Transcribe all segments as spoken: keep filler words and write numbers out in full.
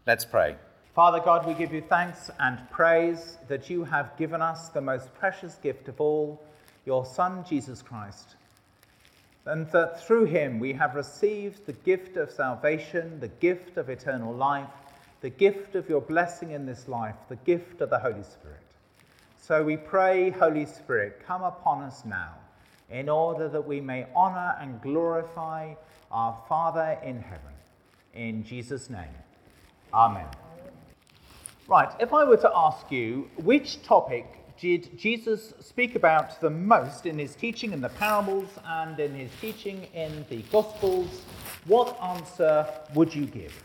Let's pray. Father God, we give you thanks and praise that you have given us the most precious gift of all, your Son, Jesus Christ, and that through him we have received the gift of salvation, the gift of eternal life, the gift of your blessing in this life, the gift of the Holy Spirit. So we pray, Holy Spirit, come upon us now, in order that we may honour and glorify our Father in heaven. In Jesus' name, amen. Right, if I were to ask you, which topic did Jesus speak about the most in his teaching in the parables and in his teaching in the Gospels, what answer would you give?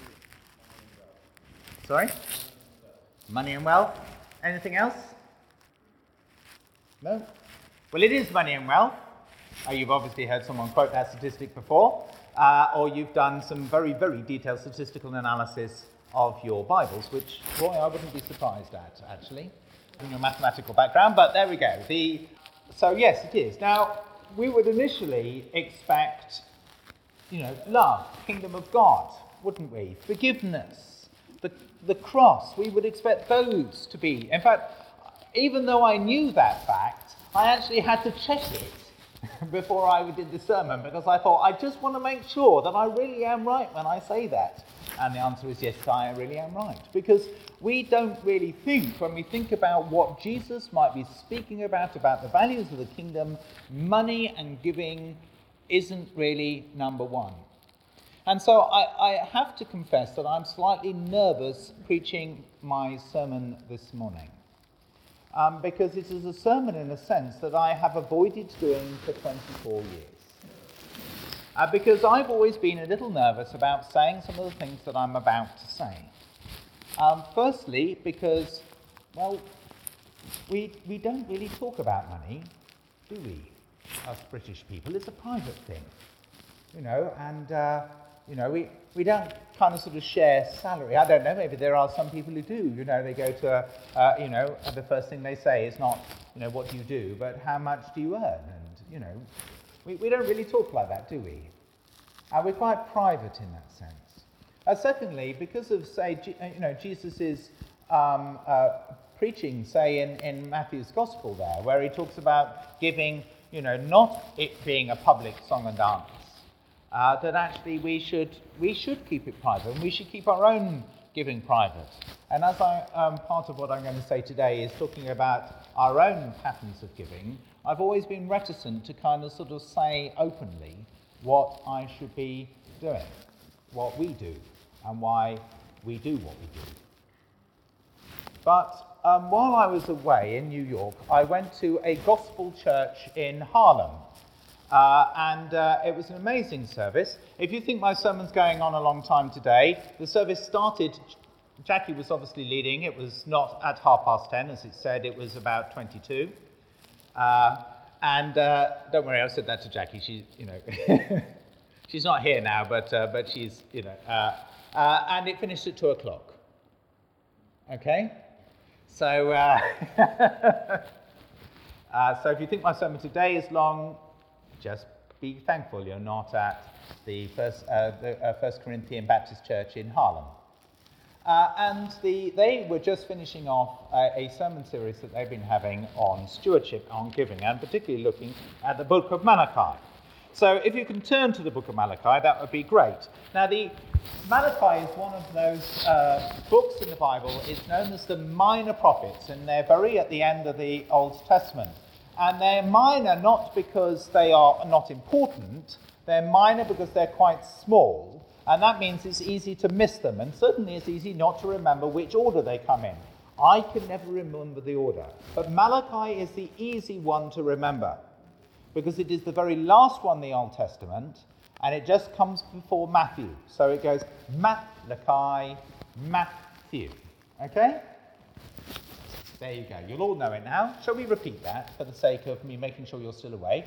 Sorry? Money and wealth. Anything else? No? Well, it is money and wealth. Uh, you've obviously heard someone quote that statistic before, uh, or you've done some very, very detailed statistical analysis of your Bibles, which, boy, I wouldn't be surprised at, actually, in your mathematical background, but there we go. The, so, yes, it is. Now, we would initially expect, you know, love, kingdom of God, wouldn't we? Forgiveness, the, the cross, we would expect those to be. In fact, even though I knew that fact, I actually had to check it before I did the sermon, because I thought, I just want to make sure that I really am right when I say that. And the answer is yes, I really am right. Because we don't really think, when we think about what Jesus might be speaking about, about the values of the kingdom, money and giving isn't really number one. And so I, I have to confess that I'm slightly nervous preaching my sermon this morning. Um, because it is a sermon, in a sense, that I have avoided doing for twenty-four years. Uh, because I've always been a little nervous about saying some of the things that I'm about to say. Um, firstly, because, well, we we don't really talk about money, do we, us British people? It's a private thing, you know, and, uh, you know, we, we don't kind of sort of share salary. I don't know, maybe there are some people who do, you know, they go to, uh, you know, and the first thing they say is not, you know, what do you do, but how much do you earn? And, you know, we, we don't really talk like that, do we? Uh, we're quite private in that sense. Uh, secondly, because of, say, G- you know, Jesus' um, uh, preaching, say, in, in Matthew's Gospel there, where he talks about giving, you know, not it being a public song and dance, Uh, that actually we should we should keep it private, and we should keep our own giving private. And as I um, part of what I'm going to say today is talking about our own patterns of giving, I've always been reticent to kind of sort of say openly what I should be doing, what we do, and why we do what we do. But um, while I was away in New York, I went to a gospel church in Harlem. Uh, and uh, it was an amazing service. If you think my sermon's going on a long time today, the service started, Jackie was obviously leading, it was not at half past ten, as it said, it was about twenty-two. Uh, and uh, don't worry, I said that to Jackie, she, you know, she's not here now, but uh, but she's, you know, uh, uh, and it finished at two o'clock. Okay? So, uh, uh, so if you think my sermon today is long, just be thankful you're not at the First, uh, the, uh, First Corinthian Baptist Church in Harlem. Uh, and the, they were just finishing off uh, a sermon series that they've been having on stewardship, on giving, and particularly looking at the book of Malachi. So if you can turn to the book of Malachi, that would be great. Now, the Malachi is one of those uh, books in the Bible. It's known as the minor prophets, and they're very at the end of the Old Testament. And they're minor not because they are not important, they're minor because they're quite small, and that means it's easy to miss them, and certainly it's easy not to remember which order they come in. I can never remember the order, but Malachi is the easy one to remember, because it is the very last one in the Old Testament, and it just comes before Matthew. So it goes Malachi, Matthew, okay? There you go. You'll all know it now. Shall we repeat that for the sake of me making sure you're still awake?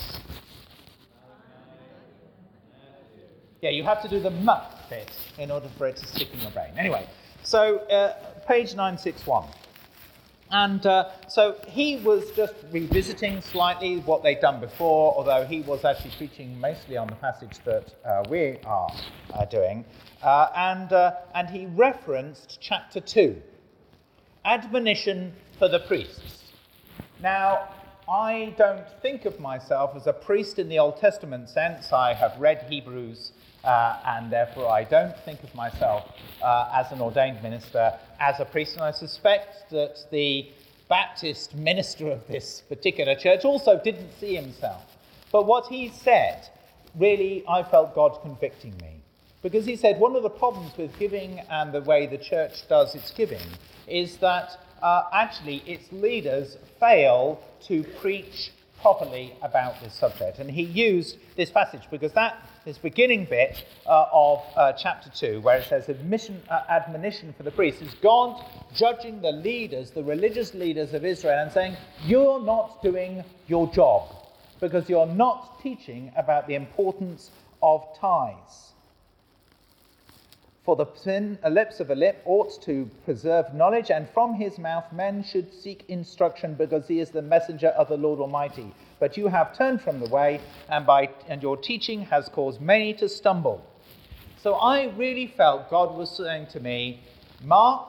Yeah, you have to do the M bit in order for it to stick in your brain. Anyway, so uh, page nine sixty-one. And uh, so he was just revisiting slightly what they'd done before, although he was actually preaching mostly on the passage that uh, we are uh, doing. Uh, and, uh, and he referenced chapter two, admonition for the priests. Now, I don't think of myself as a priest in the Old Testament sense. I have read Hebrews, uh, and therefore I don't think of myself uh, as an ordained minister, as a priest. And I suspect that the Baptist minister of this particular church also didn't see himself. But what he said, really, I felt God convicting me. Because he said one of the problems with giving and the way the church does its giving is that uh, actually its leaders fail to preach properly about this subject. And he used this passage because that, this beginning bit uh, of uh, chapter two, where it says admission, uh, admonition for the priests, is God judging the leaders, the religious leaders of Israel, and saying, you're not doing your job because you're not teaching about the importance of tithes. For the sin, a lips of a lip ought to preserve knowledge, and from his mouth men should seek instruction, because he is the messenger of the Lord Almighty. But you have turned from the way, and by and your teaching has caused many to stumble. So I really felt God was saying to me, Mark,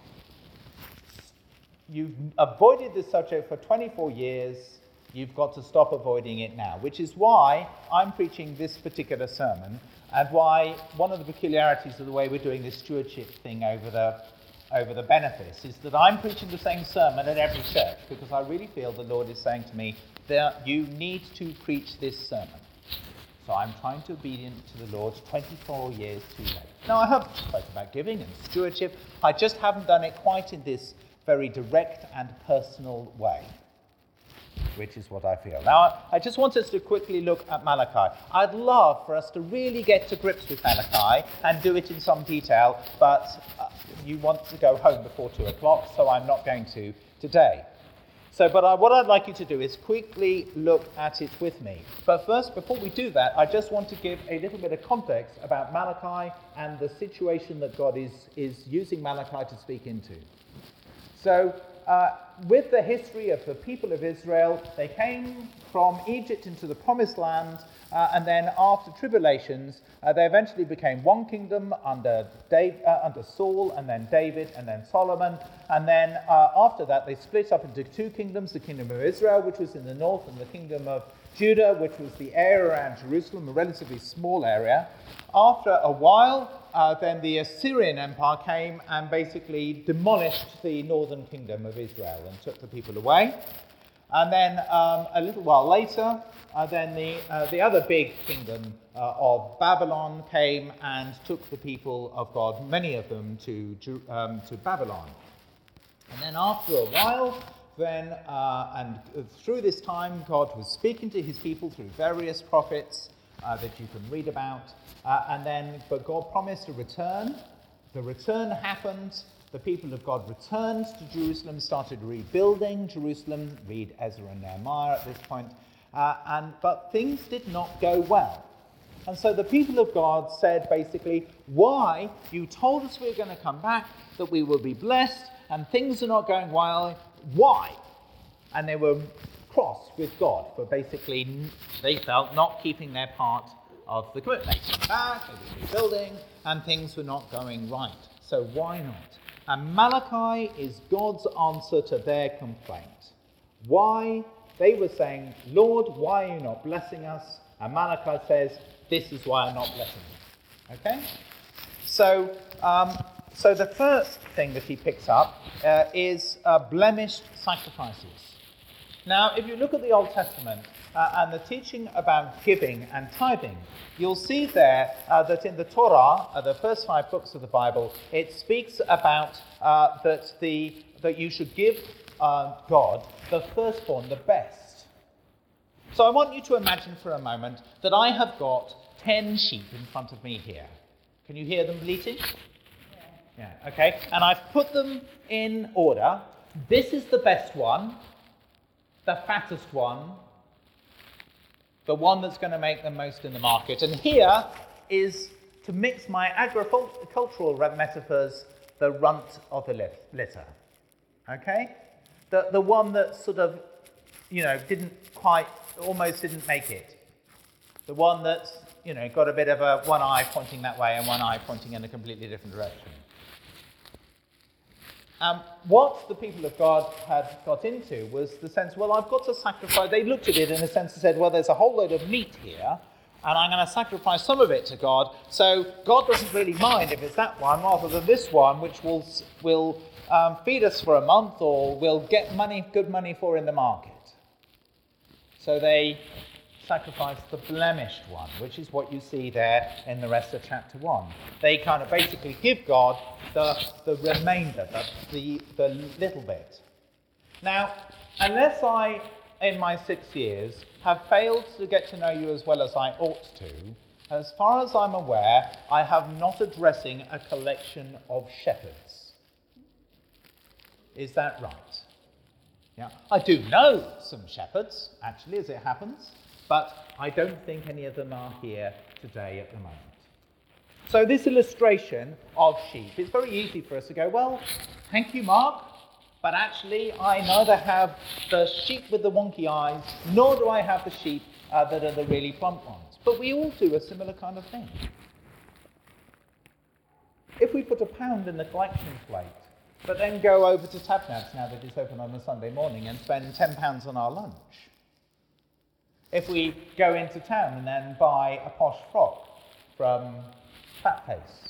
you've avoided this subject for twenty-four years. You've got to stop avoiding it now, which is why I'm preaching this particular sermon. And why one of the peculiarities of the way we're doing this stewardship thing over the over the benefice is that I'm preaching the same sermon at every church, because I really feel the Lord is saying to me that you need to preach this sermon. So I'm trying to be obedient to the Lord twenty-four years too late. Now, I have spoken about giving and stewardship. I just haven't done it quite in this very direct and personal way, which is what I feel. Now, I just want us to quickly look at Malachi. I'd love for us to really get to grips with Malachi and do it in some detail, but uh, you want to go home before two o'clock, so I'm not going to today. So, but I, what I'd like you to do is quickly look at it with me. But first, before we do that, I just want to give a little bit of context about Malachi and the situation that God is, is using Malachi to speak into. So, Uh, with the history of the people of Israel, they came from Egypt into the Promised Land, uh, and then after tribulations, uh, they eventually became one kingdom under Dave, uh, under Saul, and then David, and then Solomon. And then uh, after that, they split up into two kingdoms, the kingdom of Israel, which was in the north, and the kingdom of Judah, which was the area around Jerusalem, a relatively small area. After a while, Uh, then the Assyrian Empire came and basically demolished the northern kingdom of Israel and took the people away. And then um, a little while later, uh, then the uh, the other big kingdom uh, of Babylon came and took the people of God, many of them, to um, to Babylon. And then after a while, then uh, and through this time, God was speaking to his people through various prophets uh, that you can read about. Uh, and then, but God promised a return. The return happened. The people of God returned to Jerusalem, started rebuilding Jerusalem. Read Ezra and Nehemiah at this point. Uh, and but things did not go well. And so the people of God said basically, why? You told us we were going to come back, that we will be blessed, and things are not going well. Why? And they were cross with God for basically, they felt, not keeping their part of the commitment. They came back, they were rebuilding, and things were not going right. So why not? And Malachi is God's answer to their complaint. Why? They were saying, Lord, why are you not blessing us? And Malachi says, this is why I'm not blessing you. Okay? So, um, so the first thing that he picks up uh, is uh, blemished sacrifices. Now, if you look at the Old Testament, Uh, and the teaching about giving and tithing, you'll see there uh, that in the Torah, uh, the first five books of the Bible, it speaks about uh, that the that you should give uh, God the firstborn, the best. So I want you to imagine for a moment that I have got ten sheep in front of me here. Can you hear them bleating? Yeah. Yeah. Okay. And I've put them in order. This is the best one, the fattest one, the one that's going to make the most in the market. And here is, to mix my agricultural metaphors, the runt of the litter. Okay? The, the one that sort of, you know, didn't quite, almost didn't make it. The one that's, you know, got a bit of a one eye pointing that way and one eye pointing in a completely different direction. Um, what the people of God had got into was the sense, well, I've got to sacrifice. They looked at it in a sense and said, well, there's a whole load of meat here, and I'm going to sacrifice some of it to God. So God doesn't really mind if it's that one rather than this one, which will will um, feed us for a month or will get money, good money for in the market. So they sacrificed the blemished one, which is what you see there in the rest of chapter one. They kind of basically give God the, the remainder, the, the, the little bit. Now, unless I, in my six years, have failed to get to know you as well as I ought to, as far as I'm aware, I have not addressing a collection of shepherds. Is that right? Yeah. I do know some shepherds, actually, as it happens, but I don't think any of them are here today at the moment. So this illustration of sheep, it's very easy for us to go, well, thank you, Mark, but actually I neither have the sheep with the wonky eyes, nor do I have the sheep uh, that are the really plump ones. But we all do a similar kind of thing. If we put a pound in the collection plate, but then go over to Tabnabs now that it's open on a Sunday morning and spend ten pounds on our lunch. If we go into town and then buy a posh frock from Fat Face.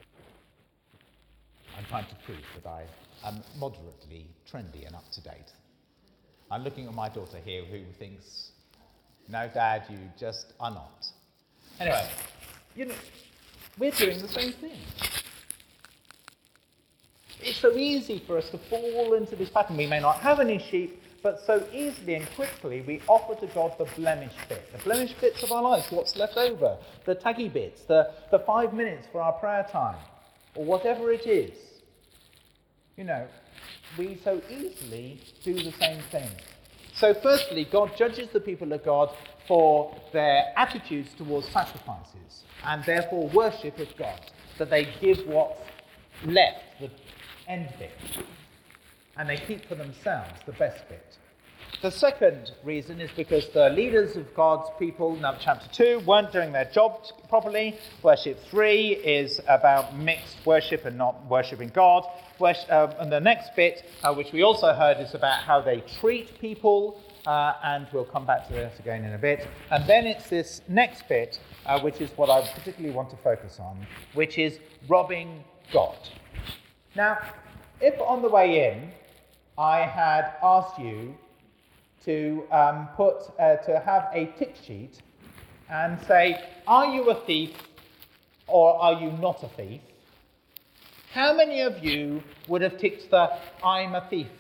I'm trying to prove that I am moderately trendy and up to date. I'm looking at my daughter here who thinks, no, Dad, you just are not. Anyway, you know, we're doing the same thing. It's so easy for us to fall into this pattern. We may not have any sheep, but so easily and quickly we offer to God the blemished bit, the blemished bits of our lives, what's left over, the taggy bits, the, the five minutes for our prayer time, or whatever it is. You know, we so easily do the same thing. So firstly, God judges the people of God for their attitudes towards sacrifices, and therefore worship of God, that they give what's left, the end bit, and they keep for themselves the best bit. The second reason is because the leaders of God's people, now chapter two, weren't doing their job properly. Worship three is about mixed worship and not worshipping God. Worship, uh, and the next bit, uh, which we also heard, is about how they treat people, uh, and we'll come back to this again in a bit. And then it's this next bit, uh, which is what I particularly want to focus on, which is robbing God. Now, if on the way in I had asked you to um, put uh, to have a tick sheet and say, are you a thief or are you not a thief? How many of you would have ticked the I'm a thief?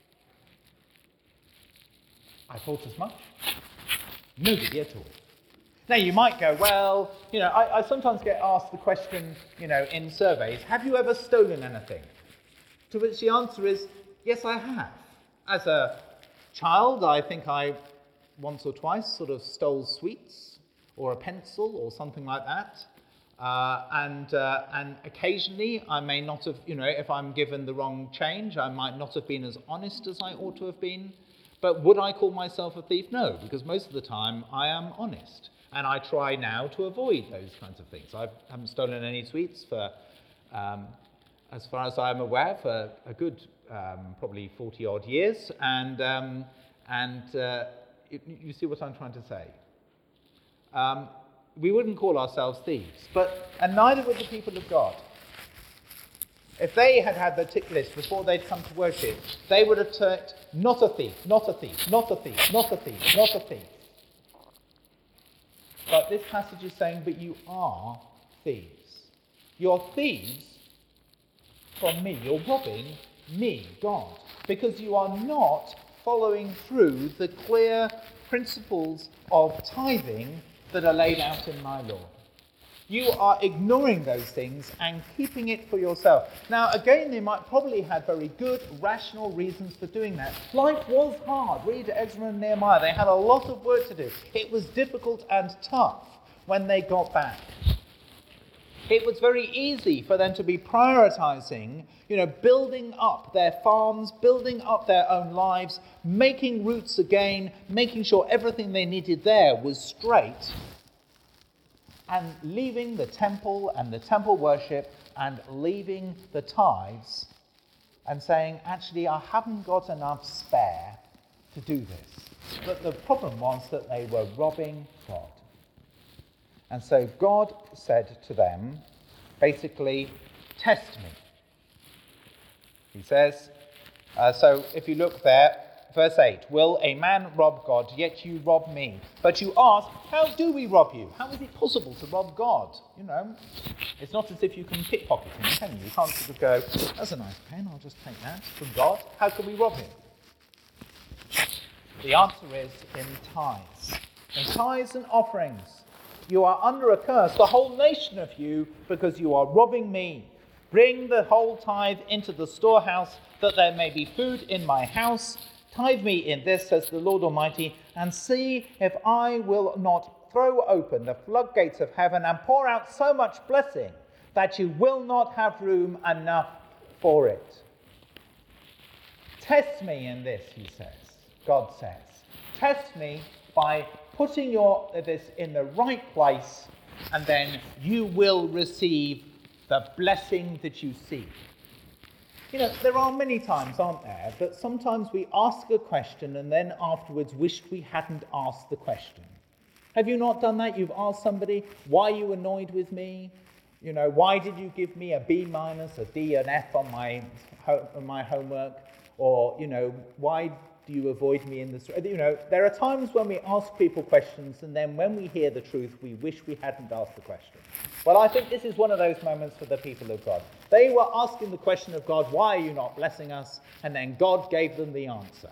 I thought as much. Nobody at all. Now you might go, well, you know, I, I sometimes get asked the question, you know, in surveys, have you ever stolen anything? To which the answer is, yes, I have. As a child, I think I once or twice sort of stole sweets or a pencil or something like that. Uh, and uh, and occasionally I may not have, you know, if I'm given the wrong change, I might not have been as honest as I ought to have been. But would I call myself a thief? No, because most of the time I am honest. And I try now to avoid those kinds of things. I haven't stolen any sweets for, um, as far as I'm aware, for a good um, probably forty odd years. And um, and uh, it, you see what I'm trying to say. Um, we wouldn't call ourselves thieves, but and neither would the people of God. If they had had the tick list before they'd come to worship, they would have ticked, not a thief, not a thief, not a thief, not a thief, not a thief. But this passage is saying, but you are thieves. You're thieves from me. You're robbing me, God, because you are not following through the clear principles of tithing that are laid out in my law. You are ignoring those things and keeping it for yourself. Now, again, they might probably have very good, rational reasons for doing that. Life was hard. Read Ezra and Nehemiah. They had a lot of work to do. It was difficult and tough when they got back. It was very easy for them to be prioritizing, you know, building up their farms, building up their own lives, making roots again, making sure everything they needed there was straight, and leaving the temple and the temple worship and leaving the tithes and saying, actually, I haven't got enough spare to do this. But the problem was that they were robbing God. And so God said to them, basically, test me. He says, uh, so if you look there, verse eight, will a man rob God, yet you rob me? But you ask, how do we rob you? How is it possible to rob God? You know, it's not as if you can pickpocket him, can you? You can't sort of go, that's a nice pen, I'll just take that from God. How can we rob him? The answer is in tithes. In tithes and offerings. You are under a curse, the whole nation of you, because you are robbing me. Bring the whole tithe into the storehouse, that there may be food in my house. Tithe me in this, says the Lord Almighty, and see if I will not throw open the floodgates of heaven and pour out so much blessing that you will not have room enough for it. Test me in this, he says, God says. Test me by putting your this in the right place, and then you will receive the blessing that you seek. You know, there are many times, aren't there, that sometimes we ask a question and then afterwards wished we hadn't asked the question. Have you not done that? You've asked somebody, why are you annoyed with me? You know, why did you give me a B minus, a D, an F on my, on my homework? Or, you know, why do you avoid me in the street? You know, there are times when we ask people questions, and then when we hear the truth, we wish we hadn't asked the question. Well, I think this is one of those moments for the people of God. They were asking the question of God, why are you not blessing us? And then God gave them the answer.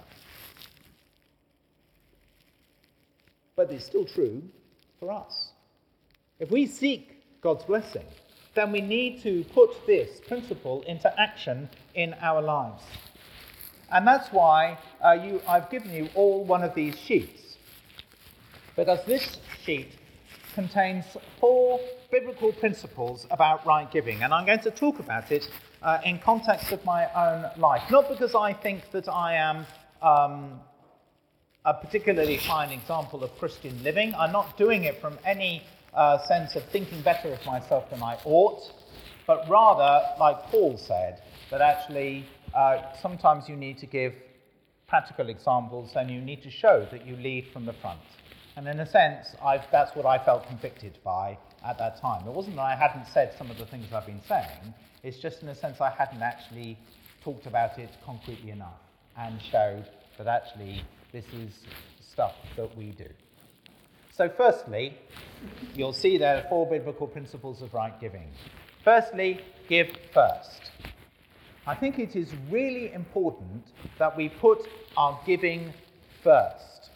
But it's still true for us. If we seek God's blessing, then we need to put this principle into action in our lives. And that's why uh, you, I've given you all one of these sheets. Because this sheet contains four biblical principles about right giving. And I'm going to talk about it uh, in context of my own life. Not because I think that I am um, a particularly fine example of Christian living. I'm not doing it from any uh, sense of thinking better of myself than I ought. But rather, like Paul said, that actually uh, sometimes you need to give practical examples and you need to show that you lead from the front. And in a sense, I've, that's what I felt convicted by at that time. It wasn't that I hadn't said some of the things I've been saying, it's just in a sense I hadn't actually talked about it concretely enough and showed that actually this is stuff that we do. So firstly, you'll see there are four biblical principles of right giving. Firstly, give first. I think it is really important that we put our giving first.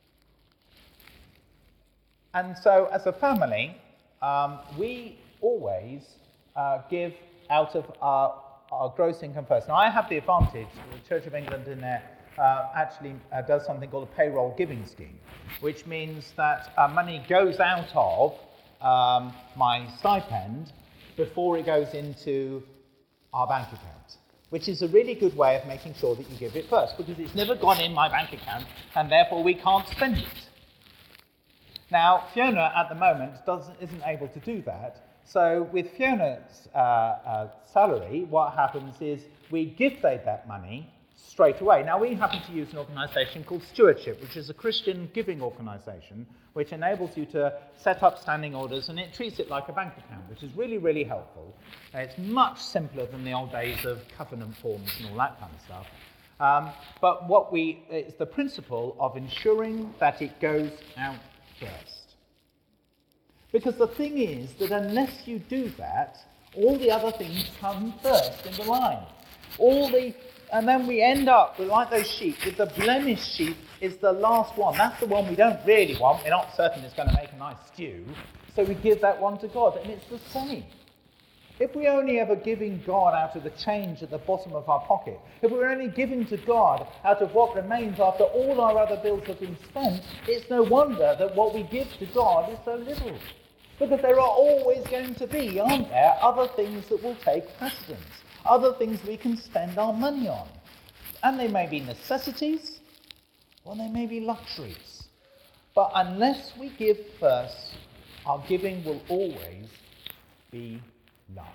And so as a family, um, we always uh, give out of our, our gross income first. Now I have the advantage, the Church of England in there uh, actually uh, does something called a payroll giving scheme, which means that uh, money goes out of um, my stipend before it goes into our bank account, which is a really good way of making sure that you give it first, because it's never gone in my bank account, and therefore we can't spend it. Now, Fiona, at the moment, doesn't, isn't able to do that, so with Fiona's uh, uh, salary, what happens is we give them that money straight away. Now, we happen to use an organisation called Stewardship, which is a Christian giving organisation, which enables you to set up standing orders, and it treats it like a bank account, which is really, really helpful. Uh, it's much simpler than the old days of covenant forms and all that kind of stuff. Um, but what we, it's the principle of ensuring that it goes out first. Because the thing is that unless you do that, all the other things come first in the line. All the And then we end up with, like those sheep, with the blemish sheep is the last one. That's the one we don't really want. We're not certain it's going to make a nice stew. So we give that one to God. And it's the same. If we're only ever giving God out of the change at the bottom of our pocket, if we're only giving to God out of what remains after all our other bills have been spent, it's no wonder that what we give to God is so little. Because there are always going to be, aren't there, other things that will take precedence, other things we can spend our money on. And they may be necessities, or they may be luxuries. But unless we give first, our giving will always be last.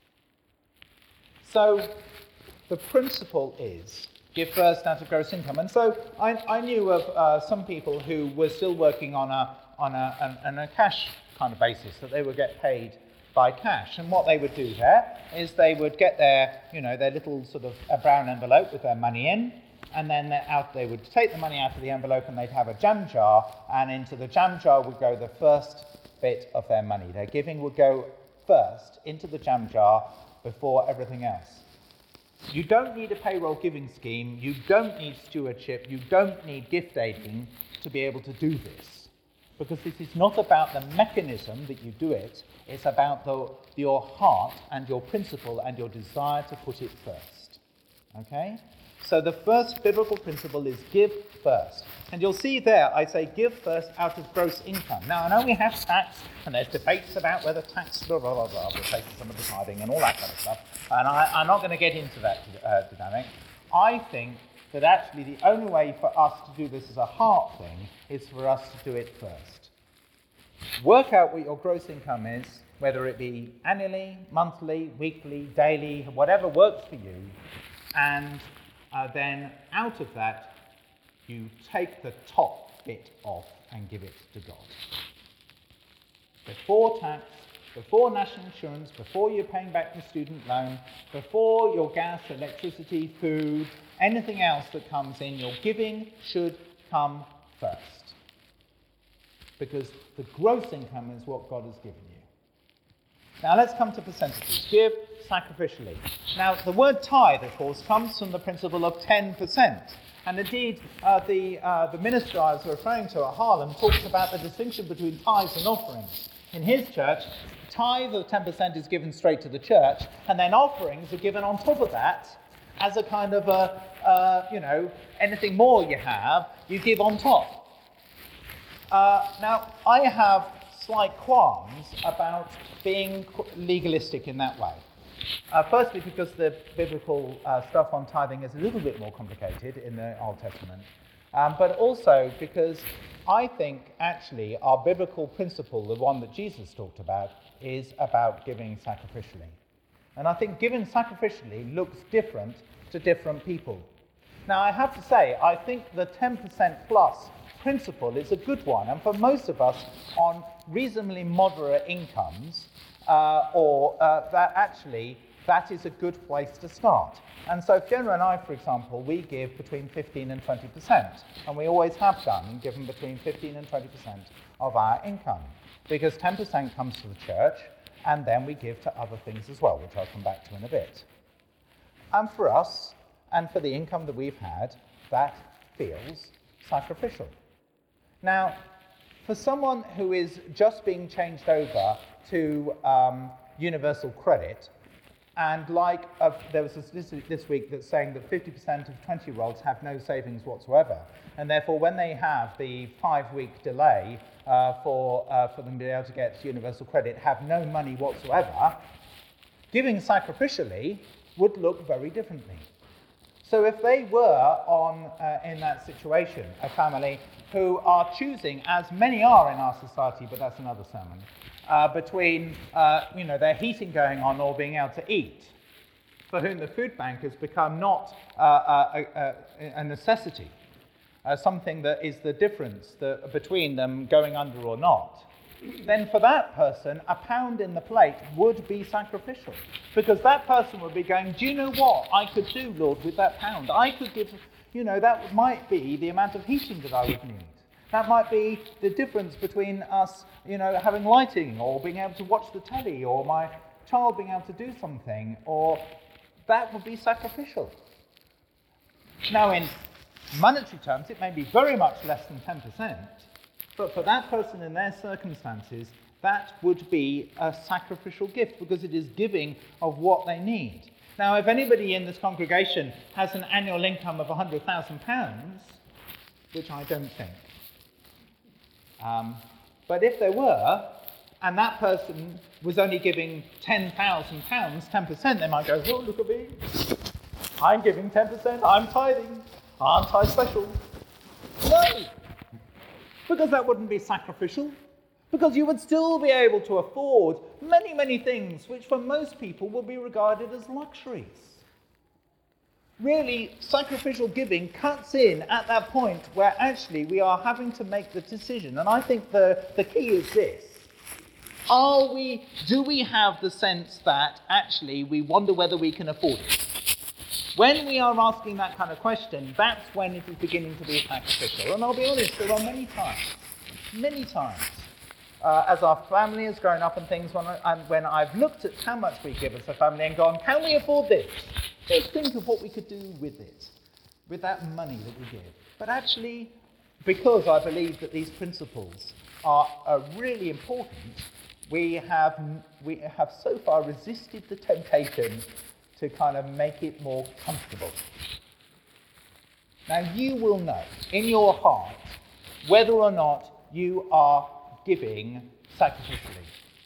So the principle is give first out of gross income. And so I, I knew of uh, some people who were still working on a on a, an, a cash kind of basis, that they would get paid by cash. And what they would do there is they would get their, you know, their little sort of a brown envelope with their money in, and then out they would take the money out of the envelope and they'd have a jam jar, and into the jam jar would go the first bit of their money. Their giving would go first into the jam jar before everything else. You don't need a payroll giving scheme, you don't need stewardship, you don't need gift aiding to be able to do this. Because this is not about the mechanism that you do it, it's about the, your heart and your principle and your desire to put it first. Okay? So the first biblical principle is give first. And you'll see there, I say give first out of gross income. Now, I know we have tax, and there's debates about whether tax, blah, blah, blah, blah, replaces some of the tithing and all that kind of stuff. And I, I'm not going to get into that uh, dynamic. I think that actually the only way for us to do this as a heart thing is for us to do it first. Work out what your gross income is, whether it be annually, monthly, weekly, daily, whatever works for you, and uh, then out of that, you take the top bit off and give it to God. Before tax, before national insurance, before you're paying back the student loan, before your gas, electricity, food, anything else that comes in, your giving should come first. Because the gross income is what God has given you. Now let's come to percentages. Give sacrificially. Now the word tithe, of course, comes from the principle of ten percent. And indeed, uh, the, uh, the minister I was referring to at Harlem talks about the distinction between tithes and offerings. In his church, tithe of ten percent is given straight to the church, and then offerings are given on top of that as a kind of a, uh, you know, anything more you have, you give on top. Uh, now, I have slight qualms about being legalistic in that way. Uh, firstly, because the biblical uh, stuff on tithing is a little bit more complicated in the Old Testament, um, but also because I think actually our biblical principle, the one that Jesus talked about, is about giving sacrificially. And I think giving sacrificially looks different to different people. Now, I have to say, I think the ten percent plus principle is a good one, and for most of us on reasonably moderate incomes, uh, or uh, that actually, that is a good place to start. And so Fiona and I, for example, we give between fifteen and twenty percent, and we always have done, given between fifteen and twenty percent of our income, because ten percent comes to the church, and then we give to other things as well, which I'll come back to in a bit. And for us, and for the income that we've had, that feels sacrificial. Now, for someone who is just being changed over to um, universal credit, and like uh, there was a statistic this week that's saying that fifty percent of twenty-year-olds have no savings whatsoever, and therefore when they have the five-week delay uh, for, uh, for them to be able to get universal credit, have no money whatsoever, giving sacrificially would look very differently. So if they were on uh, in that situation, a family who are choosing, as many are in our society, but that's another sermon, uh, between uh, you know their heating going on or being able to eat, for whom the food bank has become not uh, a, a, a necessity, uh, something that is the difference the, between them going under or not, then for that person, a pound in the plate would be sacrificial. Because that person would be going, do you know what I could do, Lord, with that pound? I could give, you know, that might be the amount of heating that I would need. That might be the difference between us, you know, having lighting or being able to watch the telly or my child being able to do something, or that would be sacrificial. Now, in monetary terms, it may be very much less than ten percent, but for that person in their circumstances, that would be a sacrificial gift because it is giving of what they need. Now, if anybody in this congregation has an annual income of one hundred thousand pounds, which I don't think, um, but if there were, and that person was only giving ten thousand pounds, ten percent, they might go, oh, look at me. I'm giving ten percent, I'm tithing, aren't I special? No, because that wouldn't be sacrificial, because you would still be able to afford many, many things which for most people would be regarded as luxuries. Really, sacrificial giving cuts in at that point where actually we are having to make the decision. And I think the, the key is this. Are we, do we have the sense that actually we wonder whether we can afford it? When we are asking that kind of question, that's when it is beginning to be sacrificial. And I'll be honest, there are many times, many times, uh, as our family has grown up and things, when, I, and when I've looked at how much we give as a family and gone, can we afford this? Let's think of what we could do with it, with that money that we give. But actually, because I believe that these principles are, are really important, we have, we have so far resisted the temptation to kind of make it more comfortable. Now, you will know in your heart whether or not you are giving sacrificially.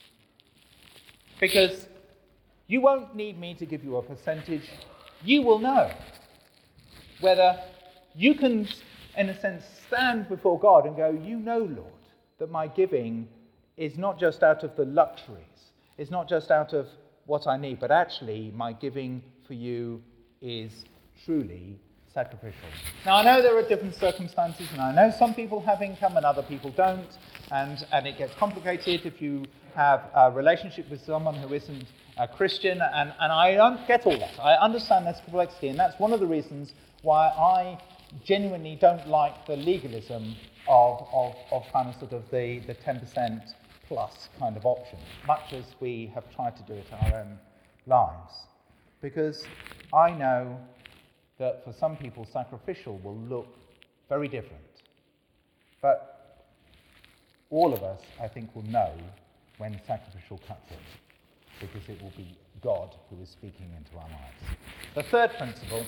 Because you won't need me to give you a percentage. You will know whether you can, in a sense, stand before God and go, you know, Lord, that my giving is not just out of the luxuries. It's not just out of what I need, but actually my giving for you is truly sacrificial. Now, I know there are different circumstances, and I know some people have income and other people don't, and, and it gets complicated if you have a relationship with someone who isn't a Christian, and, and I don't get all that. I understand this complexity, and that's one of the reasons why I genuinely don't like the legalism of, of, of kind of sort of the, the ten percent plus kind of option, much as we have tried to do it in our own lives. Because I know that for some people sacrificial will look very different. But all of us, I think, will know when sacrificial cuts in, because it will be God who is speaking into our lives. The third principle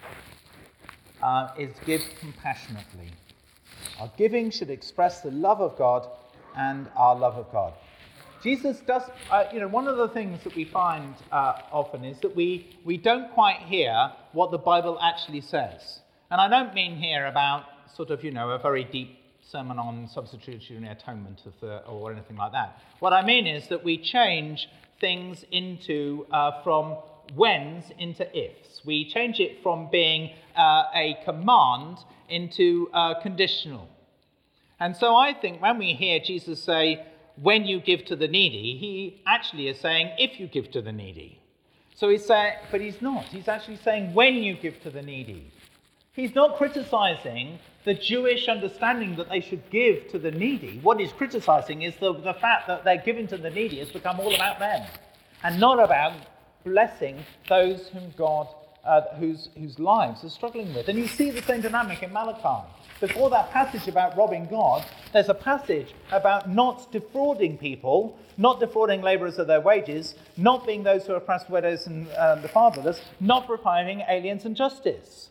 uh, is give compassionately. Our giving should express the love of God and our love of God. Jesus does, uh, you know, one of the things that we find uh, often is that we, we don't quite hear what the Bible actually says. And I don't mean here about sort of, you know, a very deep sermon on substitutionary atonement of the, or anything like that. What I mean is that we change things into, uh, from whens into ifs. We change it from being uh, a command into uh, conditional. And so I think when we hear Jesus say, when you give to the needy, he actually is saying, if you give to the needy. So he's saying, but he's not. He's actually saying, when you give to the needy. He's not criticizing the Jewish understanding that they should give to the needy. What he's criticizing is the, the fact that their giving to the needy has become all about them, and not about blessing those whom God, uh, whose, whose lives are struggling with. And you see the same dynamic in Malachi. Before that passage about robbing God, there's a passage about not defrauding people, not defrauding labourers of their wages, not being those who oppress widows and um, the fatherless, not depriving aliens and justice.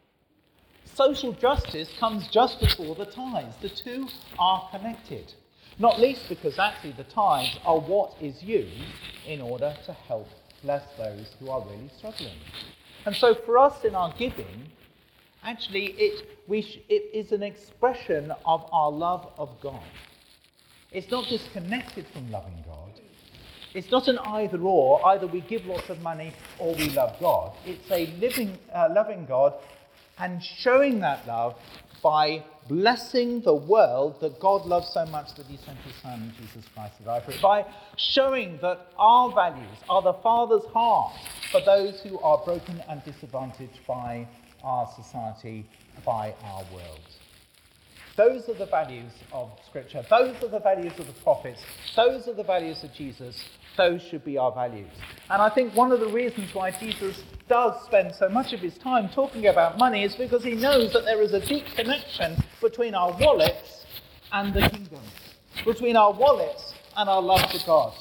Social justice comes just before the tithes. The two are connected. Not least because actually the tithes are what is used in order to help bless those who are really struggling. And so for us in our giving, actually, it, we sh- it is an expression of our love of God. It's not disconnected from loving God. It's not an either or. Either we give lots of money or we love God. It's a living, uh, loving God and showing that love by blessing the world that God loves so much that he sent his Son, Jesus Christ, to die for it. By showing that our values are the Father's heart for those who are broken and disadvantaged by our society, by our world. Those are the values of Scripture. Those are the values of the prophets. Those are the values of Jesus. Those should be our values. And I think one of the reasons why Jesus does spend so much of his time talking about money is because he knows that there is a deep connection between our wallets and the kingdom, between our wallets and our love for God.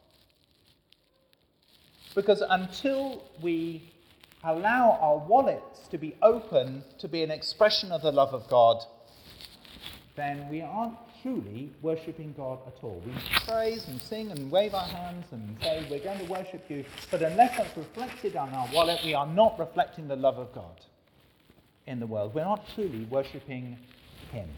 Because until we allow our wallets to be open to be an expression of the love of God, then we aren't truly worshipping God at all. We praise and sing and wave our hands and say we're going to worship you, but unless that's reflected on our wallet, we are not reflecting the love of God in the world. We're not truly worshipping him.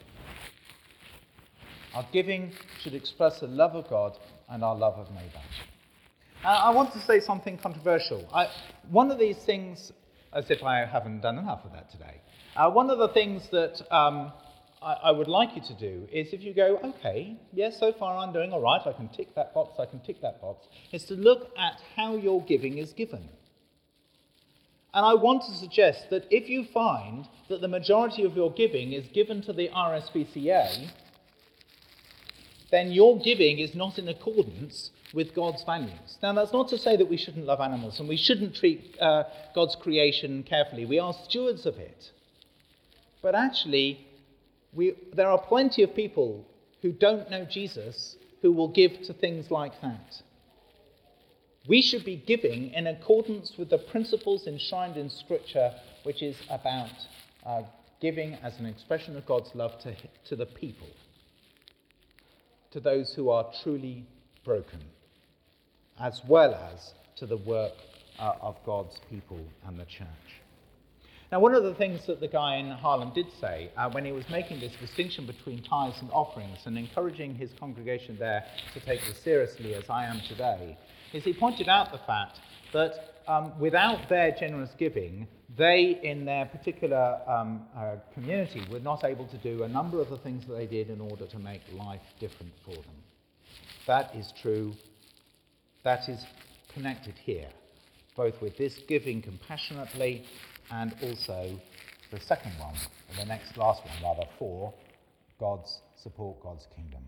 Our giving should express the love of God and our love of neighbour. Uh, I want to say something controversial. I, one of these things, as if I haven't done enough of that today, uh, one of the things that um, I, I would like you to do is if you go, okay, yes, so far I'm doing all right, I can tick that box, I can tick that box, is to look at how your giving is given. And I want to suggest that if you find that the majority of your giving is given to the R S P C A, then your giving is not in accordance with God's values. Now, that's not to say that we shouldn't love animals and we shouldn't treat uh, God's creation carefully. We are stewards of it. But actually, we, there are plenty of people who don't know Jesus who will give to things like that. We should be giving in accordance with the principles enshrined in Scripture, which is about uh, giving as an expression of God's love to, to the people, to those who are truly broken, as well as to the work uh, of God's people and the church. Now, one of the things that the guy in Harlem did say uh, when he was making this distinction between tithes and offerings and encouraging his congregation there to take this seriously as I am today, is he pointed out the fact that um, without their generous giving, they in their particular um, uh, community were not able to do a number of the things that they did in order to make life different for them. That is true. That is connected here, both with this giving compassionately and also the second one, or the next last one rather, for God's support, God's kingdom.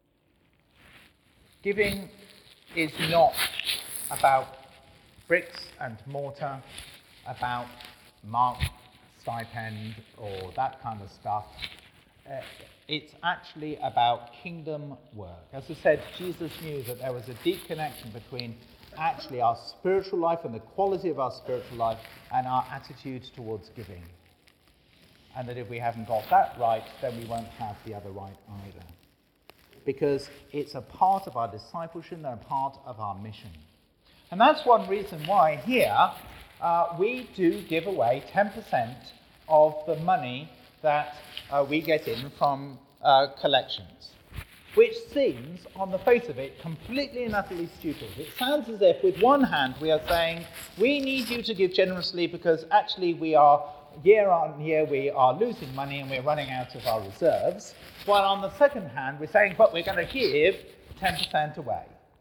Giving is not about bricks and mortar, about mark, stipend, or that kind of stuff. Uh, it's actually about kingdom work. As I said, Jesus knew that there was a deep connection between actually our spiritual life and the quality of our spiritual life and our attitude towards giving. And that if we haven't got that right, then we won't have the other right either. Because it's a part of our discipleship and a part of our mission. And that's one reason why here uh, we do give away ten percent of the money that uh, we get in from uh, collections, which seems, on the face of it, completely and utterly stupid. It sounds as if, with one hand, we are saying, we need you to give generously because actually we are, year on year, we are losing money and we're running out of our reserves, while on the second hand, we're saying, but we're going to give ten percent away.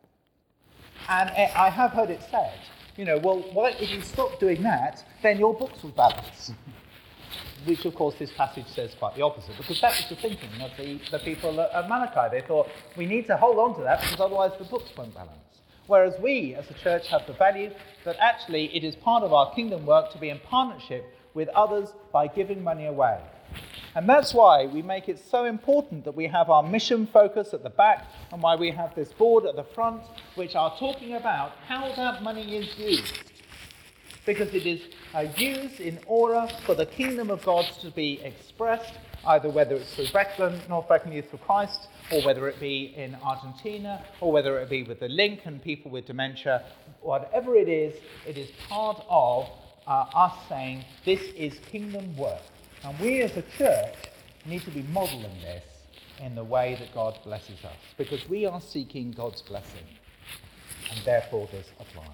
And I have heard it said, you know, well, why, if you stop doing that, then your books will balance. Which, of course, this passage says quite the opposite, because that was the thinking of the, the people at, at Malachi. They thought, we need to hold on to that, because otherwise the books won't balance. Whereas we, as a church, have the value that actually it is part of our kingdom work to be in partnership with others by giving money away. And that's why we make it so important that we have our mission focus at the back and why we have this board at the front, which are talking about how that money is used. Because it is uh, used in order for the kingdom of God to be expressed, either whether it's through Breckland, North Breckland Youth for Christ, or whether it be in Argentina, or whether it be with the Link and people with dementia. Whatever it is, it is part of uh, us saying this is kingdom work. And we as a church need to be modelling this in the way that God blesses us, because we are seeking God's blessing, and therefore this applies.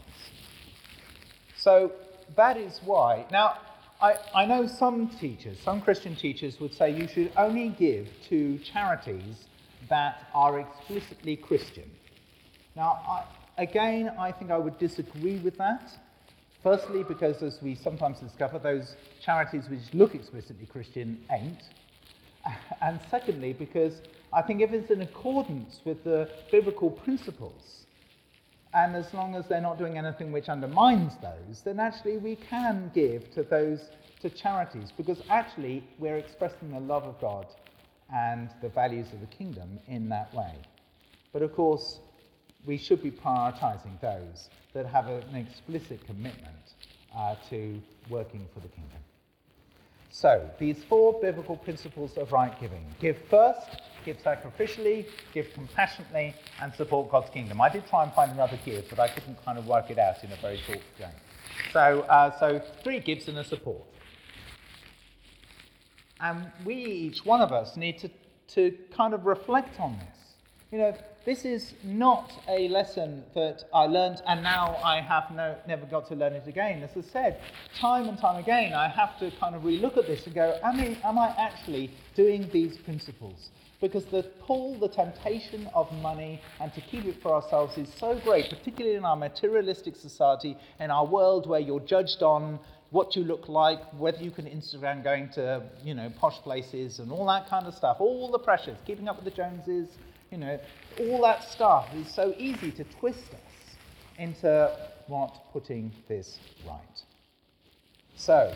So that is why. Now, I, I know some teachers, some Christian teachers would say you should only give to charities that are explicitly Christian. Now, I, again, I think I would disagree with that. Firstly, because as we sometimes discover, those charities which look explicitly Christian ain't. And secondly, because I think if it's in accordance with the biblical principles, and as long as they're not doing anything which undermines those, then actually we can give to those, to charities, because actually we're expressing the love of God and the values of the kingdom in that way. But of course, we should be prioritising those that have an explicit commitment uh, to working for the kingdom. So, these four biblical principles of right giving. Give first, give sacrificially, give compassionately, and support God's kingdom. I did try and find another give, but I couldn't kind of work it out in a very short game. So, uh, so three gives and a support. And we, each one of us, need to, to kind of reflect on this. You know, this is not a lesson that I learned and now I have no, never got to learn it again. As I said, time and time again, I have to kind of relook at this and go, am I, am I actually doing these principles? Because the pull, the temptation of money and to keep it for ourselves is so great, particularly in our materialistic society, in our world where you're judged on what you look like, whether you can Instagram going to, you know, posh places and all that kind of stuff, all the pressures, keeping up with the Joneses, you know, all that stuff is so easy to twist us into what putting this right. So,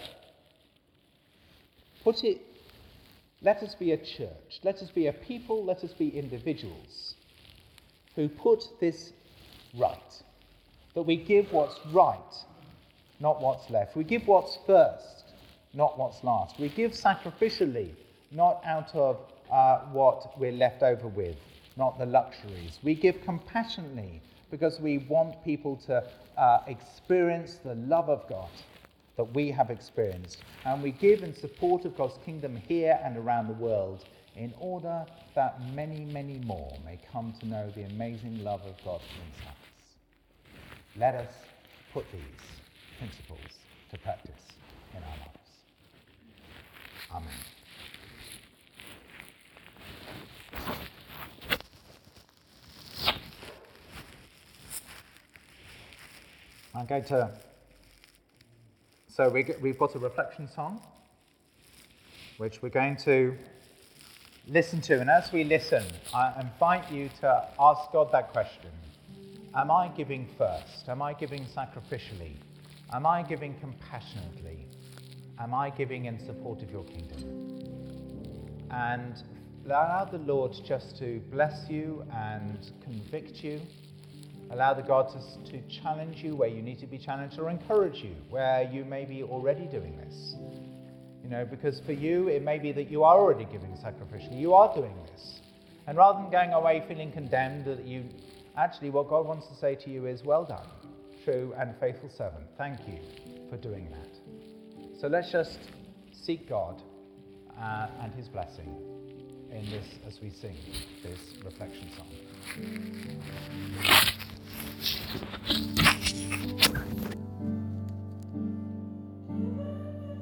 put it, let us be a church, let us be a people, let us be individuals who put this right, that we give what's right, not what's left. We give what's first, not what's last. We give sacrificially, not out of uh, what we're left over with, not the luxuries. We give compassionately because we want people to uh, experience the love of God that we have experienced. And we give in support of God's kingdom here and around the world in order that many, many more may come to know the amazing love of God in us. Let us put these principles to practice in our lives. Amen. I'm going to, so we get, we've got a reflection song, which we're going to listen to. And as we listen, I invite you to ask God that question. Am I giving first? Am I giving sacrificially? Am I giving compassionately? Am I giving in support of your kingdom? And allow the Lord just to bless you and convict you. Allow the God to, to challenge you where you need to be challenged, or encourage you where you may be already doing this. You know, because for you, it may be that you are already giving sacrificially. You are doing this. And rather than going away feeling condemned, that you actually, what God wants to say to you is, well done, true and faithful servant. Thank you for doing that. So let's just seek God uh, and his blessing in this as we sing this reflection song.